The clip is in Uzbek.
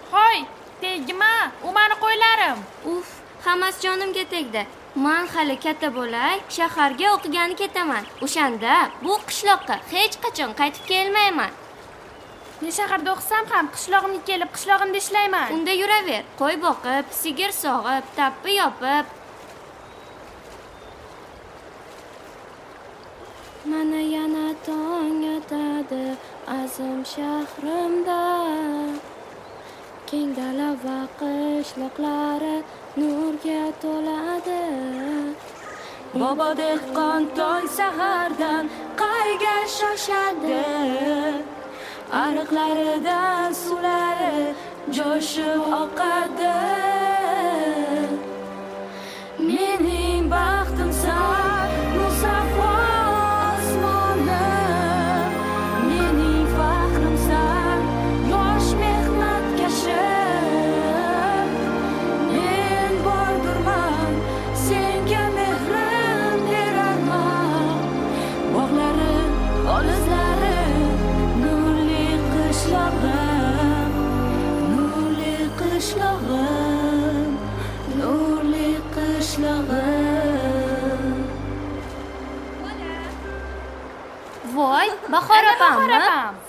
Hoy, tegma, u meni qo'ylarim. Uf, hammasi jonimga tegdi. Men hali katta bo'lay, shaharga o'qigani ketaman. O'shanda bu qishloqqa hech qachon qaytib kelmayman. Men shaharda o'qisam ham qishlog'imga kelib, qishlog'imda ishlayman. Unda yuraver. Qo'y boqib, sigir sog'ib, tappi yopib. Mana yana tong otadi azim shahrimda. Keng dala va qishloqlari nurga to'ladi. Bobo dehqon tong sahardan qayga shoshadi. Ariqlaridan suvlari jo'shib oqadi. Mening baxtimsan musaffo osmonim, mening faxrimsan yosh mehnatkashim. Men bordurman senga mehrim berarman. Bog'larim, olislarim, nurli qishlog'im, nurli qishlog'im, nurli qishlog'im. Voy, Bahor opammi?